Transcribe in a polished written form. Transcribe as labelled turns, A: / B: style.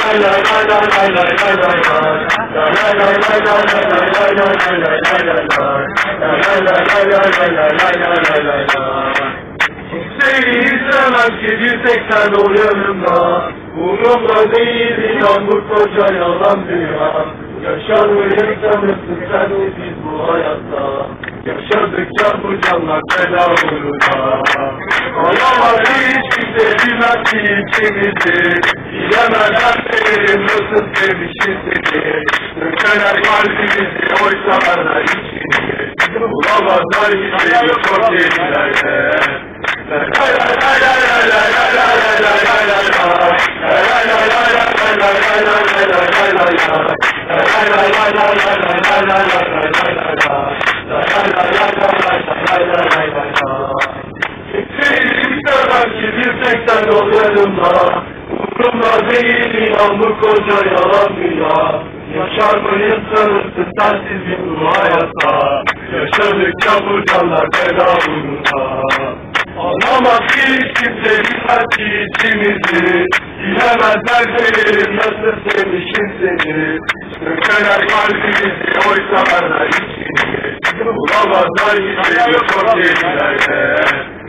A: Kimseyi istemez ki bir tek sen ol yanımda. Umurumda değil yağmur koca yalan dünya. Yaşar mıyız sanırsın sen biz bu hayatta. Yaşadıkça bu canlar feda uğruna. Olamaz hiç kimse bilmez ki içimizi. Bilemezler severim nasıl sevmişiz seni. Dökeler kalbimizi oysalarlar içini. Bulamazlar hiç seni çok yerilerde. Kimseyi istemem ki bir tek sen ol yanımda. Umurumda değil yağmur koca yalan dünya. Yaşar mıyız sanırsın sensiz bir bu hayatta. Yaşadıkça bu canlar feda uğruna. Anlamaz ki hiç kimse bilmez ki içimizi. Bilemezler severim nasıl sevmişim seni. Dökeler kalbimizi oysalarlar içini. Bulamazlar hiç seni çok yerilerde.